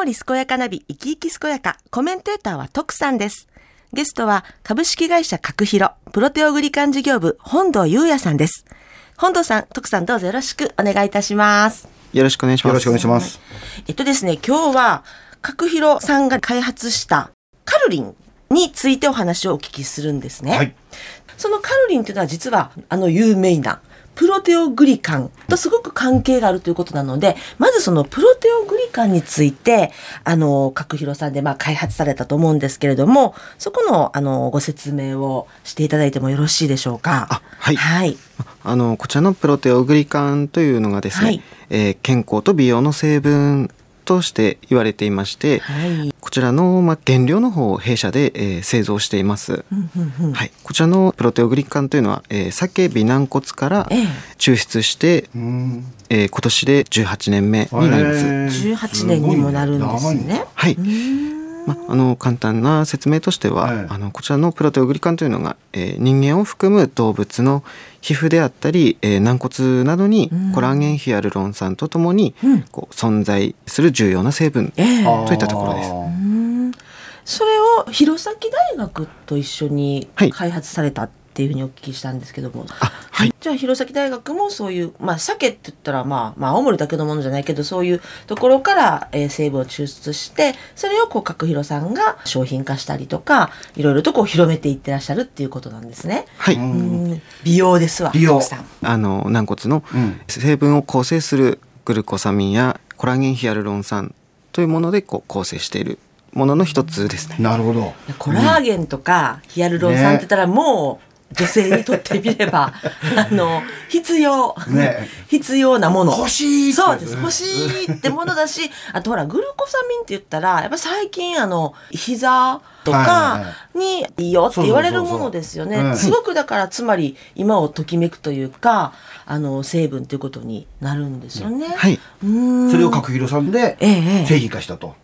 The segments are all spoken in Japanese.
森健やかナビ生き生き健やか、コメンテーターは徳さんです。ゲストは株式会社角広プロテオグリカン事業部本堂優也さんです。本堂さん、徳さん、どうぞよろしくお願いいたします。 よろしくお願いします。 よろしくお願いします。 ですね、今日は角広さんが開発したカルリンについてお話をお聞きするんですね。 はい、 そのカルリンというのは実は有名なプロテオグリカンとすごく関係があるということなので、まずそのプロテオグリカンについて角広さんで開発されたと思うんですけれども、そこのご説明をしていただいてもよろしいでしょうか。 はい、 はい、 こちらのプロテオグリカンというのがですね、健康と美容の成分として言われていまして、こちらの原料の方を弊社で、製造しています。こちらのプロテオグリカンというのは、鮭微軟骨から抽出して、今年で18年目になります。 18年にもなるんですね。 はい。簡単な説明としては、こちらのプロテオグリカンというのが、人間を含む動物の皮膚であったり、軟骨などにコラーゲンヒアルロン酸とともに、存在する重要な成分といったところです。 それを弘前大学と一緒に開発されたっていうふうにお聞きしたんですけども、じゃあ弘前大学もそういう、鮭って言ったら青森だけのものじゃないけど、そういうところから、成分を抽出して、それを角広さんが商品化したりとか、いろいろと広めていってらっしゃるっていうことなんですね。美容ですわ。 美容さん、 軟骨の成分を構成するグルコサミンやコラーゲンヒアルロン酸というもので構成しているものの一つですね。 なるほど。 コラーゲンとかヒアルロン酸って言ったらもう女性にとってみれば必要なもの、 欲しい。 そうです、欲しいってものだし、あとほらグルコサミンって言ったらやっぱ最近膝とかにいいよって言われるものですよね。すごくだからつまり今をときめくというか成分ということになるんですよね。 それを角広さんで製品化したと。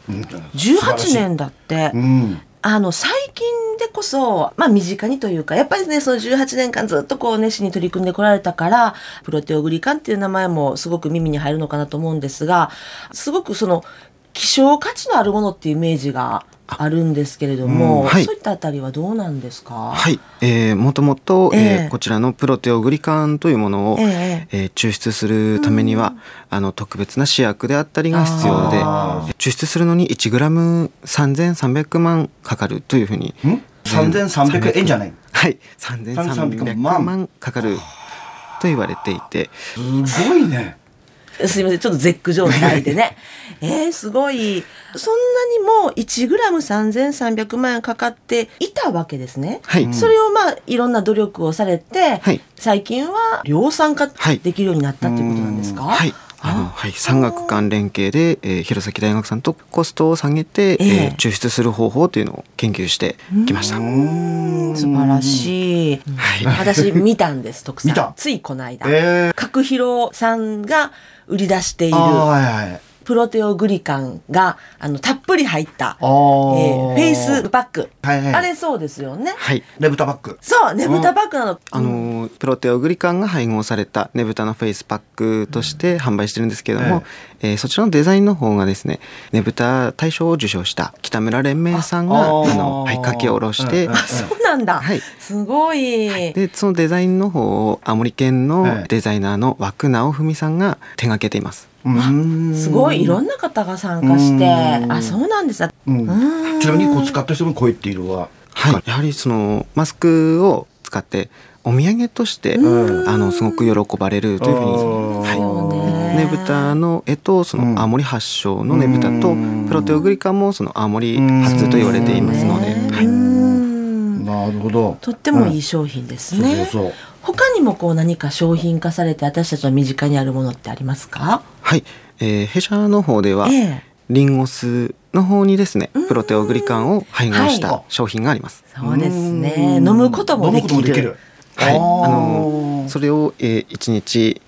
18年だって。最近でこそ、身近にというか、やっぱりね、その18年間ずっと熱心に取り組んでこられたから、プロテオグリカンっていう名前もすごく耳に入るのかなと思うんですが、すごく希少価値のあるものっていうイメージがあるんですけれども、そういったあたりはどうなんですか？ もともとこちらのプロテオグリカンというものを、抽出するためには、特別な試薬であったりが必要で、抽出するのに 1g3300 万かかるというふうに。 3300円じゃない。 3300万かかると言われていて、 すごいね。 すいません、ちょっと絶句状態でねすごい、そんなにも 1g3300 万円かかっていたわけですね。それをいろんな努力をされて、最近は量産化できるようになったっていうことなんですか？ 産学官連携で、弘前大学さんとコストを下げて、抽出する方法というのを研究してきました。 素晴らしい。私見たんです、徳さん。ついこの間、角広さんが売り出しているプロテオグリカンがたっぷり入ったフェイスパック、あれそうですよね。 ねぶたパック。 そう、ねぶたパックなの。 プロテオグリカンが配合されたねぶたのフェイスパックとして販売してるんですけれども、そちらのデザインの方がですね、ねぶた大賞を受賞した北村連盟さんが書き下ろして、 そうなんだ、すごい。 でそのデザインの方を青森県のデザイナーの和久直文さんが手掛けています。 すごいいろんな方が参加して、そうなんです。ちなみに使った人の声っていうのは、 やはりそのマスクを使ってお土産として、すごく喜ばれるというふうに、ねぶたの絵とその青森発祥のねぶたと、プロテオグリカンもその青森発と言われていますので、 なるほど。 とってもいい商品ですね。他にも何か商品化されて私たちの身近にあるものってありますか？ 弊社の方では、リンゴ酢の方にですね、プロテオグリカンを配合した商品があります。 そうですね。飲むこともできる。 それを1日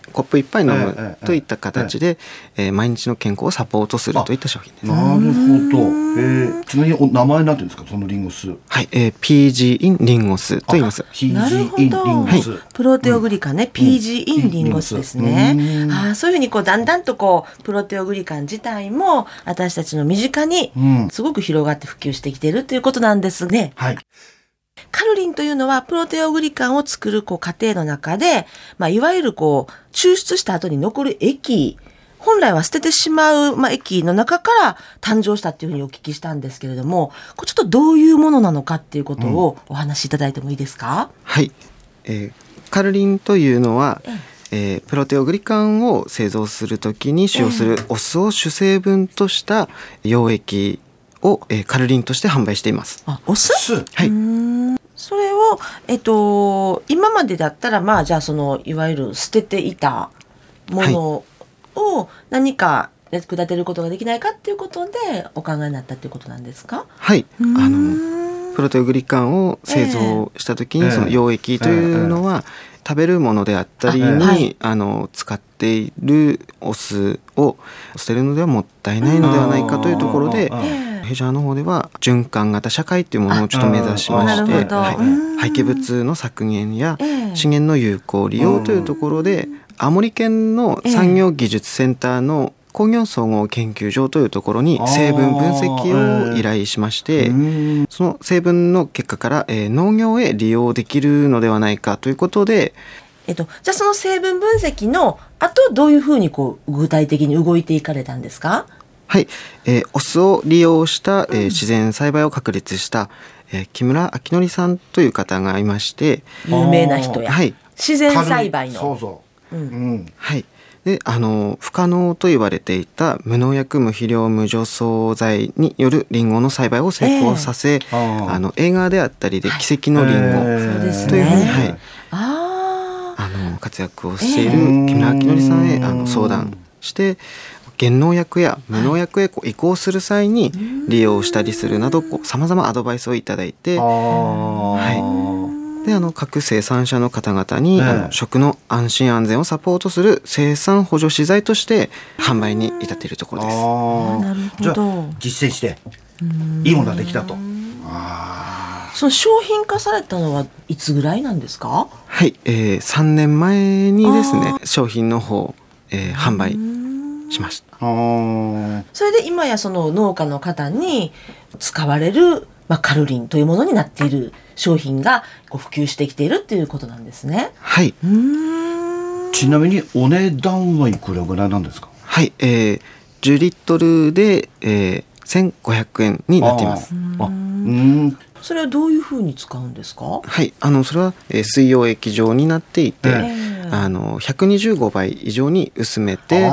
コップ一杯飲むといった形で、毎日の健康をサポートするといった商品です。 なるほど。ちなみに名前なんていうんですか、そのリンゴ酢。 はい、PG インリンゴ酢と言います。 なるほど。プロテオグリカンね、PG インリンゴ酢ですね。そういうふうにだんだんとプロテオグリカン自体も私たちの身近にすごく広がって普及してきているということなんですね。 はい。 カルリンというのはプロテオグリカンを作る過程の中で、いわゆる抽出した後に残る液、本来は捨ててしまう、液の中から誕生したっていうふうにお聞きしたんですけれども、ちょっとどういうものなのかっていうことをお話しいただいてもいいですか？ はい。カルリンというのは、プロテオグリカンを製造するときに使用するお酢を主成分とした溶液を、カルリンとして販売しています。 お酢？ はい。 それを、今までだったらじゃあいわゆる捨てていたものを何か役立てることができないかっていうことでお考えになったっていうことなんですか？ はい。プロテオグリカンを製造した時にその溶液というのは食べるものであったりに使っているお酢を捨てるのではもったいないのではないかというところで、弊社の方では循環型社会というものをちょっと目指しまして、廃棄物の削減や資源の有効利用というところで、青森県の産業技術センターの工業総合研究所というところに成分分析を依頼しまして、その成分の結果から農業へ利用できるのではないかということで、 じゃあその成分分析の後どういうふうに具体的に動いていかれたんですか？ はい、お酢を利用した、自然栽培を確立した、木村明則さんという方がいまして、 有名な人や、 はい、 自然栽培のはい、で不可能と言われていた無農薬無肥料無除草剤によるリンゴの栽培を成功させ、映画であったりで奇跡のリンゴというふうに、活躍をしている木村明則さんへ相談して減農薬や無農薬へ移行する際に利用したりするなどさまざまアドバイスをいただいて、で各生産者の方々に食の安心安全をサポートする生産補助資材として販売に至っているところです。 なるほど。 じゃあ実践していいものができたと。 その商品化されたのはいつぐらいなんですか？ はい、3年前にですね商品の方、販売しました。 それで今やその農家の方に使われる、カルリンというものになっている商品が普及してきているっていうことなんですね。 はい。 ちなみにお値段はいくらぐらいなんですか？ はい、10リットルで、1500円になっています。 それはどういうふうに使うんですか？ はい、それは、水溶液状になっていて、125倍以上に薄めて、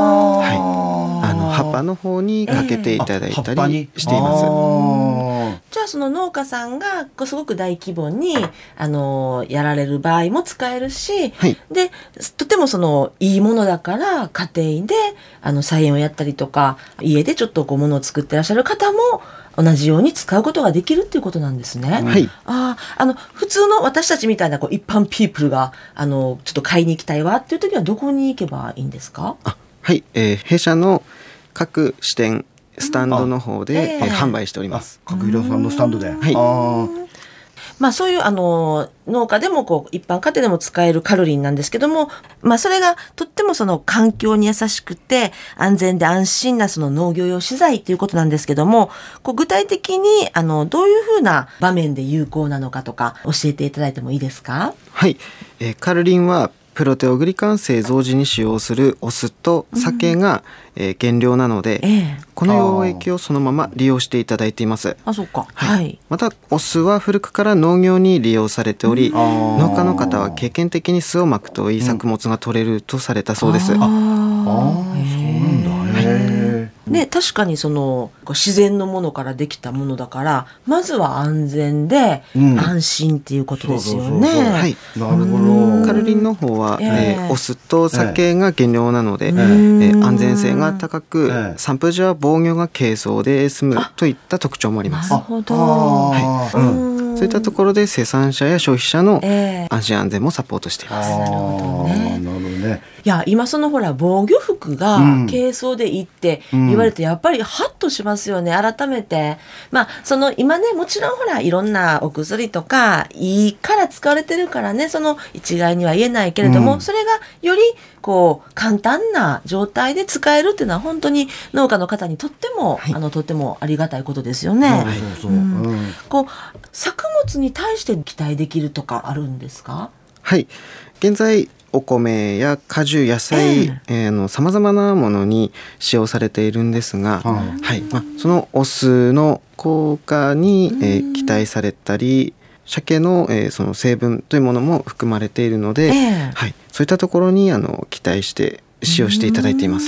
葉っぱの方にかけていただいたりしています。 じゃあその農家さんがすごく大規模にやられる場合も使えるし、でとてもいいものだから家庭で菜園をやったりとか家でちょっと物を作ってらっしゃる方も同じように使うことができるっていうことなんですね。 はい。 普通の私たちみたいな一般ピープルがちょっと買いに行きたいわっていう時はどこに行けばいいんですか？ はい、弊社の各支店スタンドの方で、販売しております。 角広さんのスタンドで。 そういう農家でも一般家庭でも使えるカルリンなんですけども、それがとっても環境に優しくて安全で安心な農業用資材ということなんですけども、具体的にどういうふうな場面で有効なのかとか教えていただいてもいいですか？ はい、カルリンはプロテオグリカン製造時に使用するお酢と酒が、原料なので、この溶液をそのまま利用していただいています。 そうか。はい。 またお酢は古くから農業に利用されており、農家の方は経験的に酢をまくといい作物が取れるとされたそうです。 そうなんだ。 ね、確かに自然のものからできたものだからまずは安全で安心っていうことですよね。 はい、 なるほど。 カルリンの方は、お酢と酒が原料なので、安全性が高く、散布時は防御が軽装で済むといった特徴もあります。 なるほど。 そういったところで生産者や消費者の安心安全もサポートしています。 なるほどね。 ね。 いや今そのほら防御服が軽装でいいって言われて、やっぱりハッとしますよね、改めて。まあその今ね、もちろんほらいろんなお薬とかいいから使われてるからね、その一概には言えないけれども、それがよりこう簡単な状態で使えるっていうのは本当に農家の方にとっても、とってもありがたいことですよね。こう作物に対して期待できるとかあるんですか？ はい、現在お米や果樹野菜さまざまなものに使用されているんですが、そのお酢の効果に、期待されたり、鮭の、その成分というものも含まれているので、そういったところに期待して使用していただいています。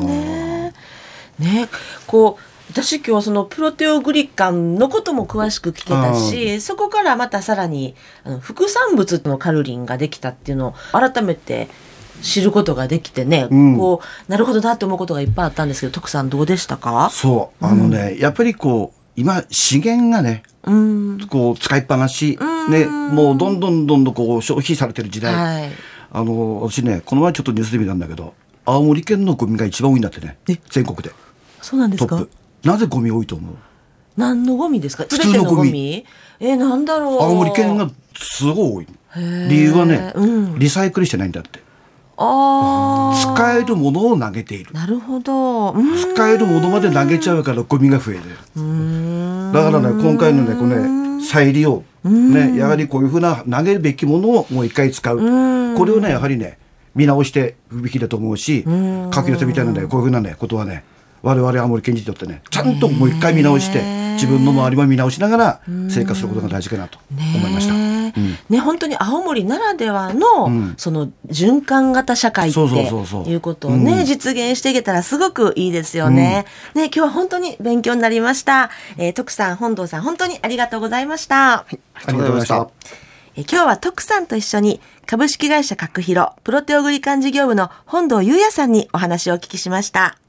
こう私今日はそのプロテオグリカンのことも詳しく聞けたし、そこからまたさらに副産物のカルリンができたっていうのを改めて知ることができてね、こうなるほどなと思うことがいっぱいあったんですけど、徳さんどうでしたか？ そうやっぱりこう今資源がね、こう使いっぱなし、ね、もうどんどんこう消費されてる時代、私ねこの前ちょっとニュースで見たんだけど、青森県のゴミが一番多いんだってね、全国で。 そうなんですか？ トップ。なぜゴミ多いと思う？ 何のゴミですか？ 普通のゴミ。 なんだろう。 青森県がすごい多い。理由はね、リサイクルしてないんだって。使えるものを投げている。 なるほど。 使えるものまで投げちゃうからゴミが増える。だからね、今回のね、これね、再利用、ね、やはりこういうふうな投げるべきものをもう一回使う。これをね、やはりね、見直していくべきだと思うし、柿の手みたいなね、こういうふうなね、ことはね、我々青森県人にとってね、ちゃんともう一回見直して、自分の周りも見直しながら生活することが大事かなと思いました。 本当に青森ならではの、その循環型社会っていうことをね、実現していけたらすごくいいですよね。今日は本当に勉強になりました。徳さん、本堂さん、本当にありがとうございました。 ありがとうございました。 今日は徳さんと一緒に株式会社角広プロテオグリカン事業部の本堂裕也さんにお話をお聞きしました。